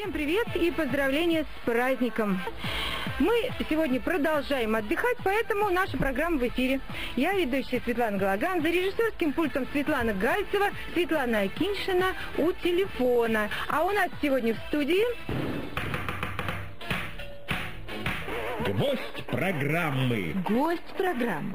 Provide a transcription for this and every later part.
Всем привет и поздравления с праздником. Мы сегодня продолжаем отдыхать, поэтому наша программа в эфире. Я ведущая Светлана Галаган, за режиссерским пультом Светлана Гальцева, Светлана Акиньшина у телефона. А у нас сегодня в студии... Гость программы. Гость программы.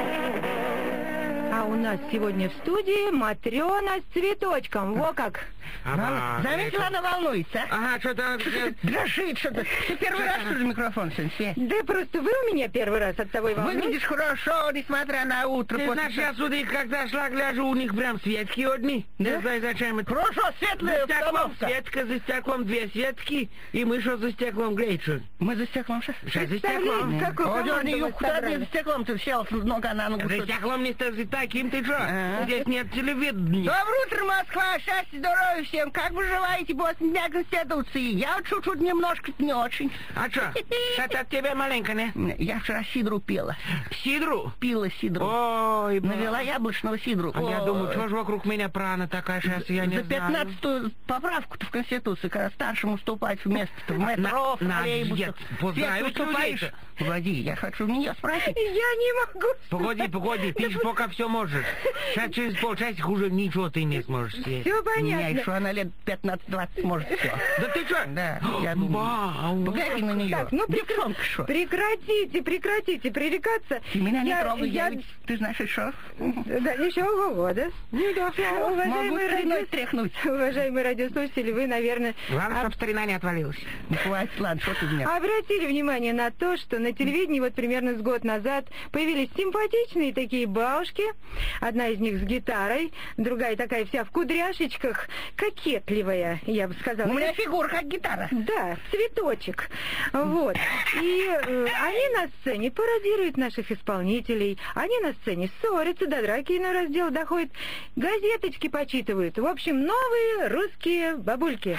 А у нас сегодня в студии Матрена с цветочком. Во как! Ага. Заметила, она волнуется. Ага, что-то... Дрожит что-то. Ты первый раз, что ли, микрофон, Свет? Да просто вы у меня первый раз от того и волнуетесь. Выглядишь хорошо, несмотря на утро. Ты знаешь, я сюда, когда шла, гляжу, у них прям светки одни. Да? Не знаю, зачем это. Хорошо, светлая За стеклом обстановка. светка, за стеклом две светки, и мы что за стеклом греем, что? Мы за стеклом сейчас. Сейчас за стеклом. Какую команду вы Куда ты собрали? за стеклом ты сел, нога на ногу? За стеклом не стоит таким, ты что? Ага. Здесь нет телевидения. Доброе утро, Москва! Счастья, здоровья всем! Как вы желаете, после дня Конституции? Я вот чуть-чуть немножко не очень. А что? Что-то от тебя маленько, не? Я вчера сидру пила. Сидру? Пила сидру. Ой, Навела яблочного сидру. А я Ой. думаю, что же вокруг меня прана такая, сейчас я не За знаю. 15-ю поправку-то в Конституции, когда старшим уступать вместо в метро, в троллейбусах. Поздравить Всех уступаешь. людей-то. Погоди, я хочу у нее спросить. Я не могу. Погоди, ты же пока все можешь. Сейчас через полчасика уже ничего ты не сможешь съесть. Все Я понятно. еще она лет 15-20 может все. Да ты что? Да, я думаю. Погляди на нее. Так, ну Девчонка, что? прекратите пререкаться. Ты меня не трогай, я ведь, ты знаешь, что? Да, ничего года. Могу спиной тряхнуть. Уважаемые радиослушатели, вы, наверное, Главное, чтобы старина не отвалилась. Ну, хватит, ладно, что ты меня? обратили внимание на то, что на телевидении вот примерно с год назад появились симпатичные такие бабушки. Одна из них с гитарой, другая такая вся в кудряшечках, кокетливая, я бы сказала. У меня фигура как гитара. Да, цветочек. Вот. И они на сцене пародируют наших исполнителей. Они на сцене ссорятся, до драки иной раз дело доходит. Газеточки почитывают. В общем, новые русские бабульки.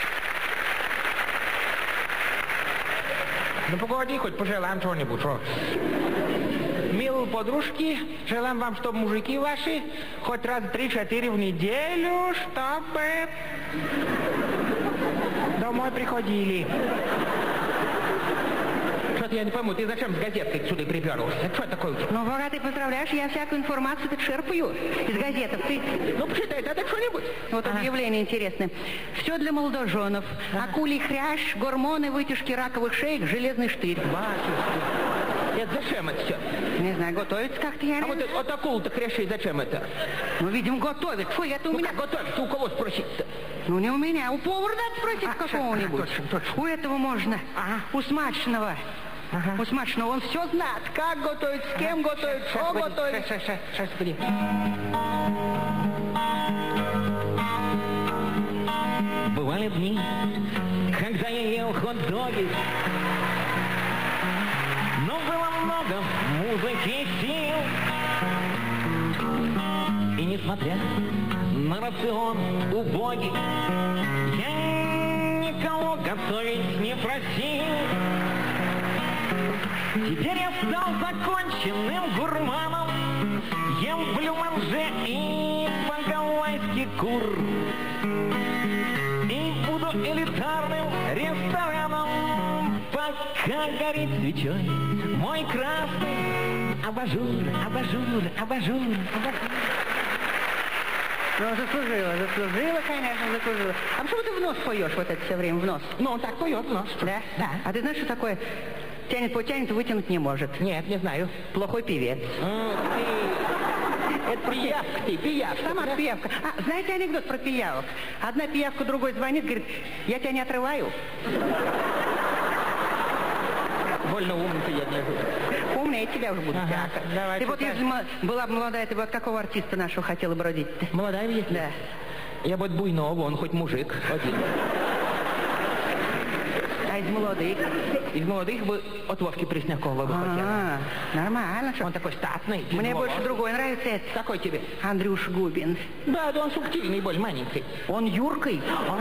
Ну погоди, хоть пожелаем что-нибудь, что? Милые подружки, желаем вам, чтобы мужики ваши хоть раз 3-4 в неделю, чтобы домой приходили. Что-то я не пойму, ты зачем с газеткой сюда приперлась? Это что такое у тебя? Ну, Вора, ты поздравляешь, я всякую информацию тут черпаю из газетов. Ты... Ну, почитай, это что-нибудь. Вот объявление интересное. Все для молодоженов. Акулий хрящ, гормоны, вытяжки раковых шеек, железный штырь. Батюшки, это зачем это все? Не знаю, готовится как-то я. А вот акул-то хрящей зачем это? Ну, видимо, готовит. Фу, это у Ну меня... как готовить? У кого спросить-то? Ну, не у меня, у повара надо спросить какого-нибудь. точно. У этого можно. Ага. У смачного. Ага. У смачного он все знает. Как готовить, с кем готовить, что готовить. Сейчас, погоди. Бывали дни, когда я ел хот-доги, но было много музыки и сил. И несмотря на рацион убогий, я никого готовить не просил. Теперь я стал законченным гурманом, ем в люманже и по-гавайски кур. И буду элитарным рестораном, пока горит свечой мой красный абажур, абажур, абажур, абажур. Ну, заслужила, конечно, заслужила. А почему ты в нос поешь вот это все время, в нос? Ну, он так поет в нос. Да? Да. А ты знаешь, что такое? Тянет, вытянуть не может. Нет, не знаю. Плохой певец. Это пиявка ты, пиявка. Сама пиявка. А, знаете анекдот про пиявок? Одна пиявка другой звонит, говорит, я тебя не отрываю. Больно умный ты, я не ожидал. Умнее тебя уже буду. Ага, давай, Ты вот, читай. если была бы молодая, ты бы от какого артиста нашего хотела бродить-то? Молодая есть? Да. Я бы от Буйного, он хоть мужик один. А из молодых? Из молодых бы от Вовки Преснякова бы хотел. А, нормально. Что? Он такой статный. Мне тяжелый. больше другой нравится это. Какой тебе? Андрюш Губин. Да, он субтильный, более маленький. Он Юркой.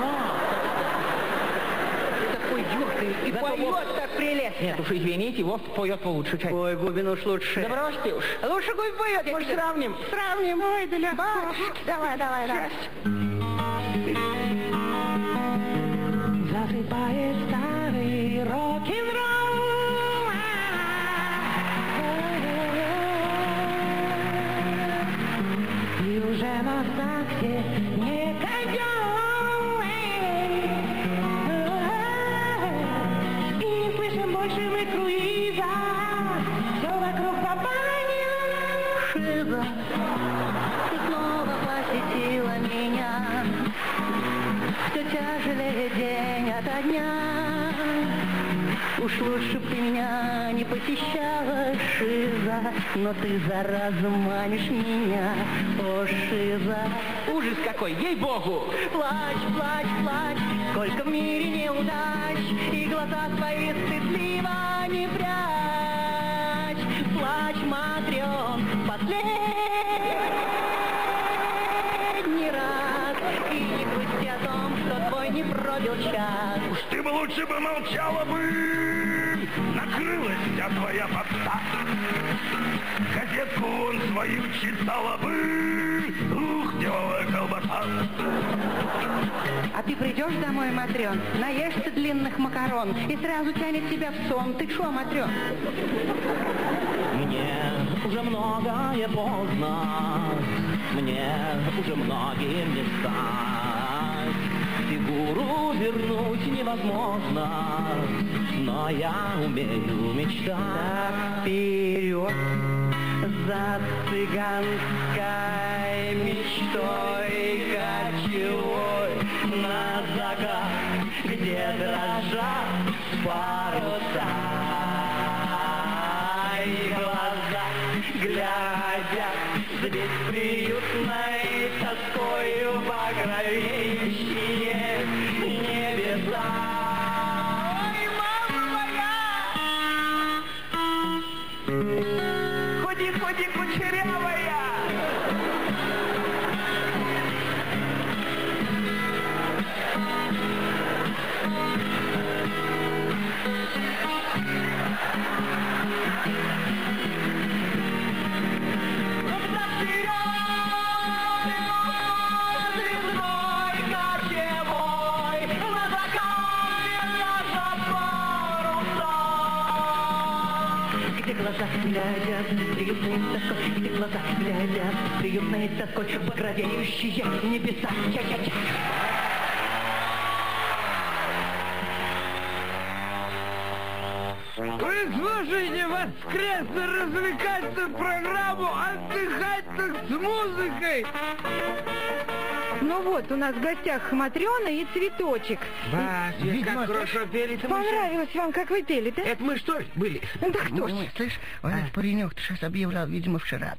Такой Юркой. И Зато поет Вов- так прелестно. Нет уж, извините, Вов поет получше. Чай. Ой, Губин уж лучше. Да брось ты уж. Лучше Губин поет. Может, сравним? Сравним. Ой, да легко. Давай. За засыпает старый рок-н-ролл. И уже на такте не пойдем. И не слышим больше мы круиза. Все вокруг попадания. Шиза, ты снова посетила меня. Все тяжелее день ото дня. Уж лучше б ты меня не посещала, Шиза, но ты, зараза, манишь меня, о, Шиза. Ужас какой, ей-богу! Плачь, плачь, плачь, сколько в мире неудач, и глаза твои стыдливо не прячь. Плачь, Матрён, последний раз, и не грусти о том, что твой не пробил час. Уж ты бы лучше бы молчала бы, накрылась вся твоя попса. Газетку вон свою читала бы, ух, деловая колбаса. А ты придешь домой, Матрён, наешься длинных макарон, и сразу тянет тебя в сон. Ты шо, Матрён? Мне уже многое поздно, мне уже многие места. Фигуру вернуть невозможно, но я умею мечтать. Вперед за цыганской мечтой кочевой На закат, где дрожат паруса, и глаза глядят с бесприютной тоскою багровеющие небеса. Ой, мама моя! Ходи, ходи, кучерявая! Глаза глядят, приютной тоской, где глаза глядят, приютной тоской, багровеющие небеса. Ча-ча-ча. Вы слушаете воскресно-развлекательную программу «Отдыхать-то с музыкой». Ну вот, у нас в гостях Матрёна и Цветочек. Ба, Свет, как хорошо пели-то мы. Понравилось вам, как вы пели, да? Это мы что ли были? Да кто ж? Слышь, вот этот паренек, ты сейчас объявлял, видимо, вчера.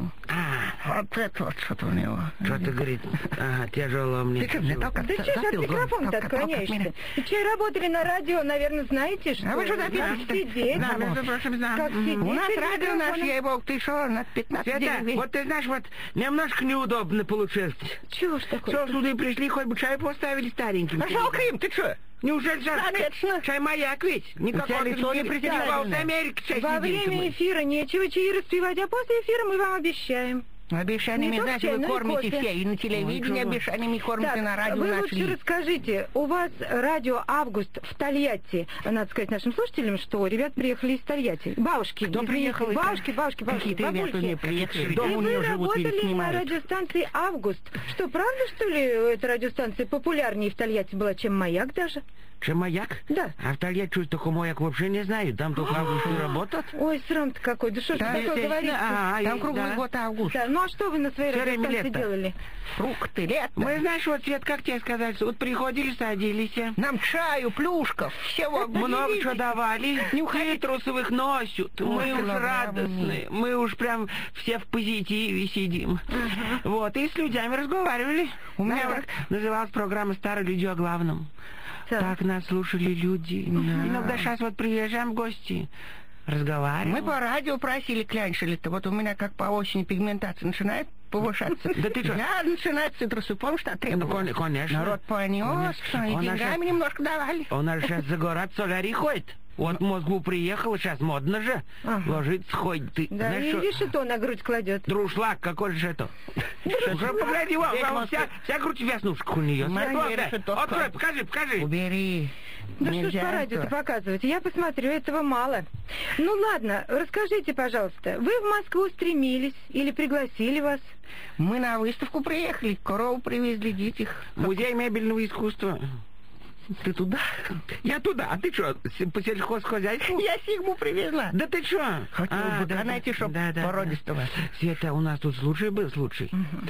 Вот это вот что-то у него. Что-то, говорит, тяжело мне. Ты что, мне только Да что ж от микрофона-то отклоняешься? Вы что, работали на радио, наверное, знаете, что? А вы что Как записываете? сидеть? Да, между прочим, да. Как сидеть? У нас перед радио наш, микрофоном? ей-бог, ты что, на 15 Света, деревень. вот ты знаешь, вот немножко неудобно получилось. Чего ж такое? Что, сюда пришли, хоть бы чай поставили стареньким. Пошел Крым, ты что? Неужели же Конечно. чай-маяк ведь? Никакого лицо не притягивал представлено. с Америки чай Во сидим-то время мы. эфира нечего чаи распивать, а после эфира мы вам обещаем. Обещаниями, Не то знаете, чай, вы но и кормите кофе. все, и на телевидении чего? обещаниями кормите, Так, на радио вы лучше нашли. расскажите, у вас радио «Август» в Тольятти. Надо сказать нашим слушателям, что ребят приехали из Тольятти. Бабушки. Кто извините, приехал? Бабушки. Какие-то ребята бабульки. не приехали. И Дом у вы нее живут, работали на снимают. радиостанции «Август». Что, правда, что ли, эта радиостанция популярнее в Тольятти была, чем «Маяк» даже? Чем маяк? Да. А в Тольятти что такой маяк вообще не знаю. Там только август и работает. Ой, срам-то какой. Да что ж Да, такое естественно. говорите? Там круглый год август. Да, ну а что вы на своей Всё время радиостанции лето. делали? Фрукты, лето. Мы, знаешь, вот, Свет, как тебе сказать, вот приходили, садились. Нам чаю, плюшков, всего. Много чего давали. Цитрусовых носят. Мы уж радостные. Мы уж прям все в позитиве сидим. Вот, и с людьми разговаривали. У меня вот называлась программа «Старые люди о главном». Так нас слушали люди. Иногда сейчас вот приезжаем в гости, разговариваем. Мы по радио просили, клянчили-то. Вот у меня как по осени пигментация начинает повышаться. Да ты что? Я начинаю цитрусу, помнишь, что требовал? Ну, конечно. Народ понес, и Он деньгами наш- немножко давали. У нас сейчас за город соляри ходит. Вот в Москву приехал, сейчас модно же. Ложится, ходит. Ты Да, знаешь, и что? видишь, что на грудь кладет. Друшлаг, какой же это? Уже погляди, вся грудь в веснушках у нее. Смотри, Открой, решето. покажи. Убери. Да что ж Нельзя по радио-то этого. показывать? Я посмотрю, этого мало. Ну ладно, расскажите, пожалуйста, вы в Москву стремились или пригласили вас? Мы на выставку приехали, корову привезли, детей. Музей мебельного искусства. Ты туда? Я туда. А ты что, по сельхозхозяйству? Я Сигму привезла. Да ты что? Хотела бы найти, чтоб породистого. Света, у нас тут случай был, случай.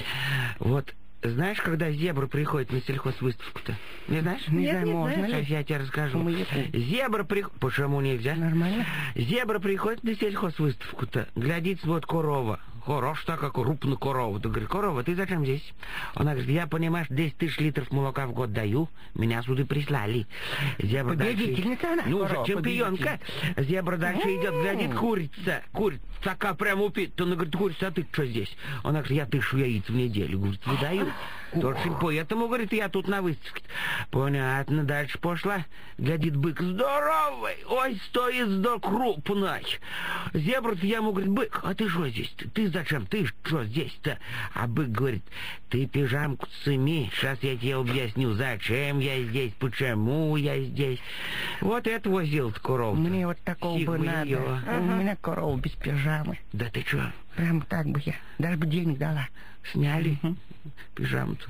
Вот, знаешь, когда зебра приходит на сельхозвыставку-то? Не знаешь? Не Нет, знаю, не можно знаю. Сейчас ли? я тебе расскажу. Маяку. Зебра приходит... Почему нельзя? Нормально? Зебра приходит на сельхозвыставку-то, глядится, вот корова. Хорош такая крупная корова. Ты говоришь, корова, ты зачем здесь? Она говорит, я, понимаешь, 10 тысяч литров молока в год даю, меня сюда прислали. Зебра Победительница она, Ну, корова, уже чемпионка. Зебра дальше идет, глядит, курица. Курица такая прям упит. Она говорит, курица, а ты что здесь? Она говорит, я 1000 яиц в неделю. Говорит, выдаю. Точно, поэтому, говорит, я тут на выставке. Понятно, дальше пошла. Глядит, бык здоровый. Ой, стоит крупный. Зебра-то я ему говорит, бык, а ты что здесь? Ты зачем? Ты что здесь-то? А бык говорит, ты пижамку сними. Сейчас я тебе объясню, зачем я здесь, почему я здесь. Вот это возил-то корову. Мне вот такого бы надо. У меня корова без пижамы. Да ты что? Прям так бы я. Даже бы денег дала. Сняли пижаму-то.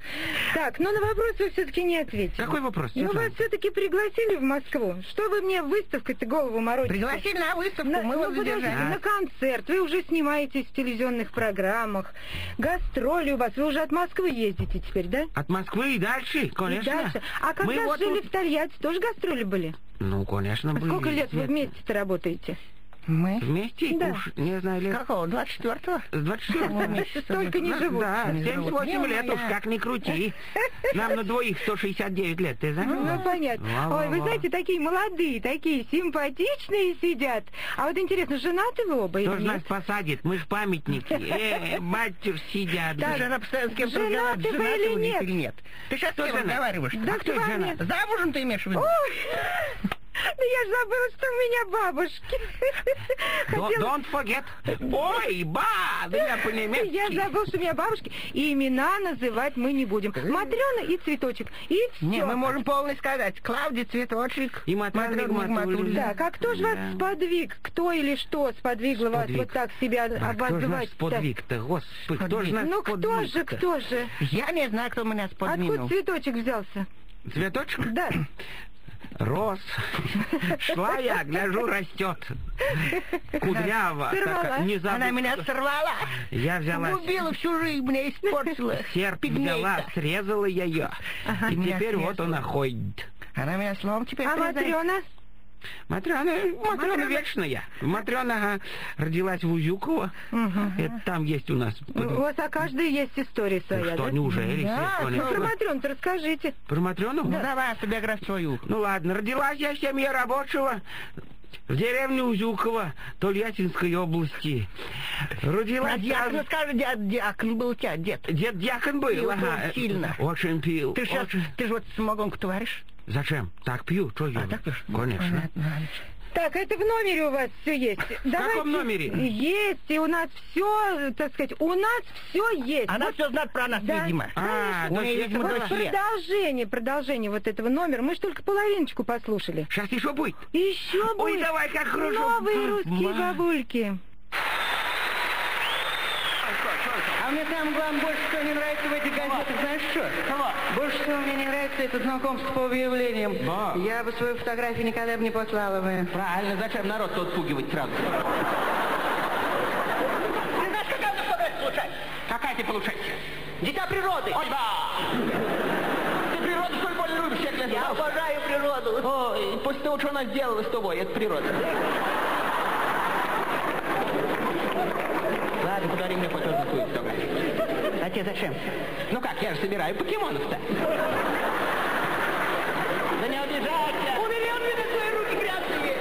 Так, но на вопрос вы все-таки не ответили. Какой вопрос? Ну, Светлана? вас все-таки пригласили в Москву. Что вы мне выставкой-то голову морочите? Пригласили на выставку, мы ну, вас подождите, задержали. на концерт. Вы уже снимаетесь в телевизионных программах. Гастроли у вас. Вы уже от Москвы ездите теперь, да? От Москвы и дальше, конечно. И дальше. А когда Мы вот жили тут- в Тольятти, тоже гастроли были? Ну, конечно, были. Сколько лет вы Свет. вместе-то работаете? Мы? Вместе? Да. Уж, не знаю, лет... Какого? 24-го? С 24 Столько не живут. Да, Не живут. 78 лет уж, как ни крути. Нам на двоих 169 лет, ты знаешь? Ну, понятно. Ой, вы знаете, такие молодые, такие симпатичные сидят. А вот интересно, женаты вы оба или Кто ж нас нет? посадит? Мы ж памятники. Батюш сидят. Ты же постоянно с кем-то Женаты разговариваешь, вы или женаты вы нет? или нет? Ты сейчас с Кто кем женат? разговариваешь? Да А кто кто с женат? вами? Замужем ты имеешь в виду? Да я ж забыла, что у меня бабушки. Don't forget. Ой, ба, да я по-немецки. Я забыла, что у меня бабушки. И имена называть мы не будем. Матрёна и Цветочек. И все. Не, мы можем полно сказать. Клавдия, Цветочек. И Матрёна Нигматуллина. Так, а кто же вас Да. сподвиг? Кто или что сподвигло вас Сподвиг. вот так себя А кто же нас обозвать-то? сподвиг-то? Господи, кто же нас Ну кто сподвиг-то? же, кто же? Я не знаю, кто меня Откуда сподвинул. Цветочек взялся? Цветочек? Да. Рос. Шла я, гляжу, растет. Кудрява. Сорвала. такая, не забыла. Она меня сорвала. Я взяла Убила всю жизнь, меня испортила. серп, Пигмейка. взяла, срезала я ее. И Меня теперь вот срезала. она ходит. Она меня словом теперь А признает. Матрёна? Матрёна вечная. Матрёна ага, родилась в Узюково. Это там есть у нас. У вас о каждой есть история своя, Что, да? неужели? Да, Светлана? Ну, про Матрёну-то расскажите. Про Матрёну? Ну давай автобиографию свою. Ну ладно, родилась я в семье рабочего в деревне Узюково, Тольяттинской области. Про Родилась... дьякона скажи, дьякон был у тебя, дед. Дед дьякон был, Пил ага. он сильно. Очень пил. Ты сейчас, очень. ты же вот самогонку творишь? Зачем? Так пью, что я? Так пьешь? Конечно. Понятно. Так, это в номере у вас все есть. В каком номере? Есть, и у нас все, так сказать, у нас все есть. Она Вот, все знает про нас, да. видимо. А, У то нее, есть видимо, это вот дочь. продолжение вот этого номера. Мы же только половиночку послушали. Сейчас еще будет. Еще Ой, будет давай, как хорошо. новые русские Ма. бабульки. А мне самое главное, больше всего не нравится в этих газетах, знаешь что? Больше всего мне не нравится это знакомство по объявлениям. Да. Я бы свою фотографию никогда бы не послала бы. Правильно, зачем народ-то отпугивать сразу? Ты знаешь, какая у меня фотография получается? Какая ты получается? Дитя природы. Ой, да! Ты природу столь больно любишь, я тебе Я сказал. обожаю природу. Ой, после того, что она сделала с тобой, это природа. Ладно, подари мне хоть одну свою фотографию. А тебе зачем? Ну как, я же собираю покемонов-то. Да не обижайся. Убери от меня свои руки грязные.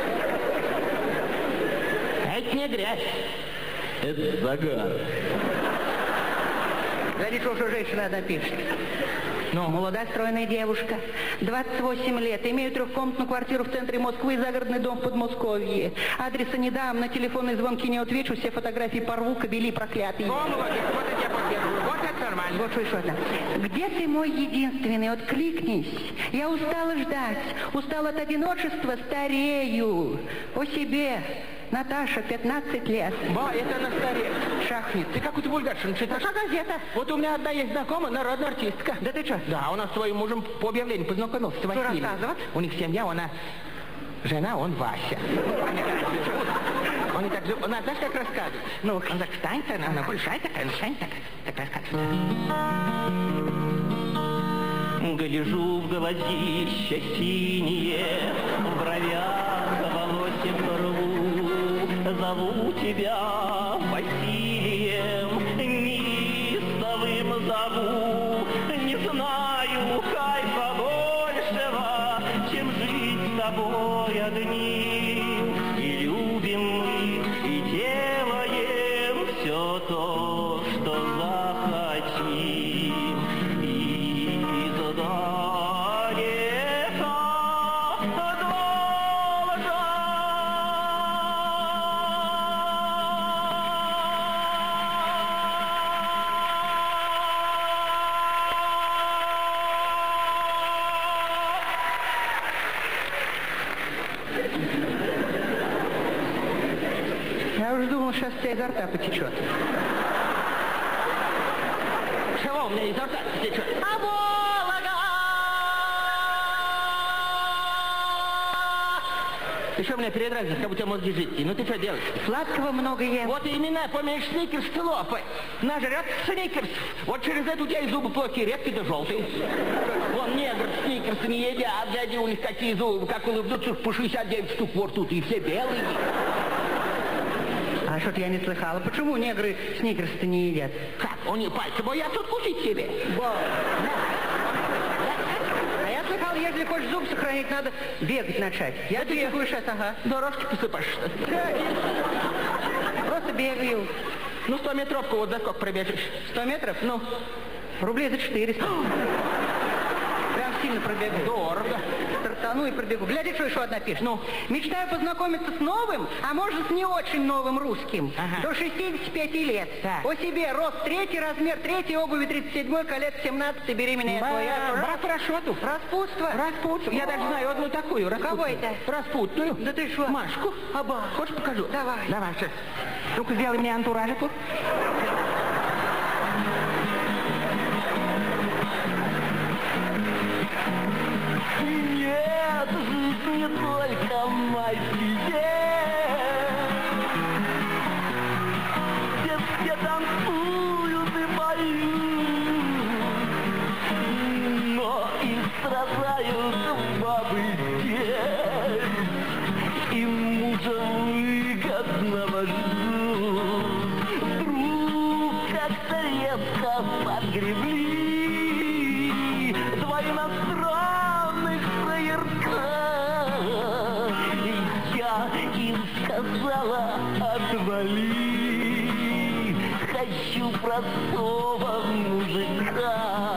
Это не грязь. Это загар. Гляди, что женщина одна пишет. Ну? Молодая стройная девушка, 28 лет, имею трехкомнатную квартиру в центре Москвы и загородный дом в Подмосковье. Адреса не дам, на телефонные звонки не отвечу, все фотографии порву, кобели проклятые. О, молодец, вот это я поддерживаю, вот это нормально. Вот что еще одна. Где ты, мой единственный, откликнись. Я устала ждать, устала от одиночества, старею. О себе. Наташа, 15 лет. Ба, это на старе. Шахнет. Ты какую-то бульгарщину читаешь? Наша газета. Вот у меня одна есть знакомая, народная артистка. Да ты что? Да, у нас с твоим мужем по объявлению познакомился. Что рассказывать? У них семья, она жена, он Вася. Он так же, она, знаешь, как рассказывает? Ну, он так встань, она большая такая, встань такая, так рассказывает. Гляжу в глазища синие, в бровях волосик рву, зову тебя Василием, неистовым зову, не знаю кайфа большего, чем жить с тобой одним, и любим мы, и делаем все то, что захотим. Я уже думал, сейчас у тебя изо рта потечет. Чего у меня изо рта течет? А Волга! Ты что меня передразнишь, как будто мозги жидкие? Ну ты что делаешь? Сладкого много ем. Вот именно, помнишь, сникерс лопай. Нажрет сникерс. Вот через это у тебя и зубы плохие, редкие да желтые. Вон негр сникерс не едят, дяди у них какие зубы, как улыбнутся, по 69 штук во рту, и все белые. А что-то я не слыхала. Почему негры сникерс-то не едят? Как? Они пальцы боятся откусить себе. А я слыхал, если хочешь зуб сохранить, надо бегать начать. Я бегаю сейчас, ага. Дорожки посыпаешь, что ли? Просто бегаю. Ну, 100-метровку вот за сколько пробежишь? 100 метров? Ну, рублей за 400. Прям сильно пробегу. Дорого. Стартану и пробегу. Гляди, что еще одна пишет. Ну? Мечтаю познакомиться с новым, а может с не очень новым русским. Ага. До 65 лет. Так. О себе, рост 3, размер 3, обуви 37, колец 17, беременная твоя. Брат Рашоту. Распутство? Распутство. Я даже знаю одну такую. Кого это? Распутную. Да ты что? Машку. Аба. Хочешь покажу? Давай. Давай, сейчас. Ну-ка, сделай мне антуражику. Нет, жизнь не только майские. Все танцуют и поют, но и страдают бабы здесь, и мужа выгодного ждут. Вдруг как-то резко подгребли два иностранных фраерка. Я им сказала: отвали, хочу простого мужика.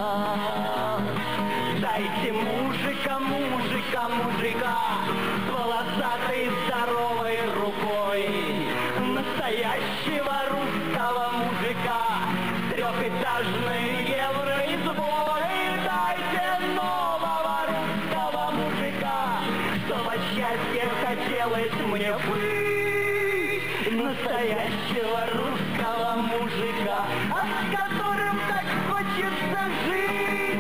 Дайте мужика, мужика, мужика, с волосатой здоровой рукой, настоящего русского мужика, с трехэтажной евроизбой. Дайте нового русского мужика, чтобы счастье хотелось мне быть, настоящего русского мужика, с которым так хочется жить.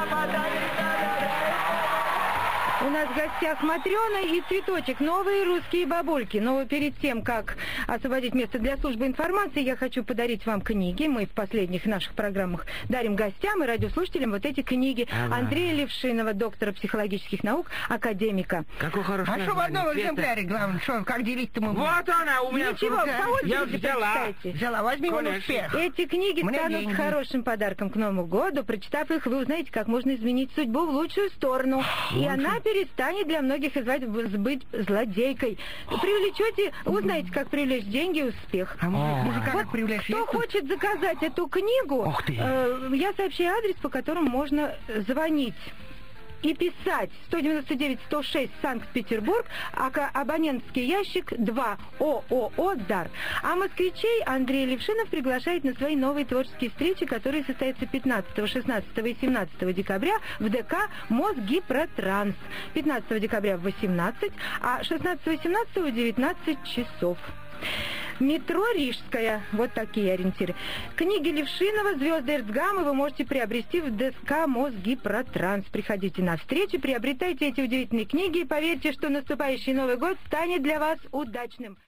У нас в гостях Матрена и Цветочек, новые русские бабульки. Но перед тем, как освободить место для службы информации, я хочу подарить вам книги. Мы в последних наших программах дарим гостям и радиослушателям вот эти книги. Андрея Левшинова, доктора психологических наук, академика. Какой хороший А что в одном экземпляре, главное, что, как делить-то мы будем? Вот она у меня. Ничего, по очереди Я взяла. прочитайте. Взяла, возьми вон Конечно. успех. Эти книги Мне станут деньги. хорошим подарком к Новому году. Прочитав их, вы узнаете, как можно изменить судьбу в лучшую сторону. И она перейдет перестанет для многих из вас быть злодейкой. Привлечете, узнаете, как привлечь деньги и успех. А мужика Вот как привлечь? кто хочет заказать эту книгу, я сообщаю адрес, по которому можно звонить и писать 199-106 Санкт-Петербург, абонентский ящик 2 ООО «Дар». А москвичей Андрей Левшинов приглашает на свои новые творческие встречи, которые состоятся 15, 16 и 17 декабря в ДК Мосгипротранс. 15 декабря в 18, а 16-18 в 19 часов. Метро Рижская. Вот такие ориентиры. Книги Левшинова «Звезды Эрцгаммы» вы можете приобрести в ДСК Мосгипротранс. Приходите на встречу, приобретайте эти удивительные книги и поверьте, что наступающий Новый год станет для вас удачным.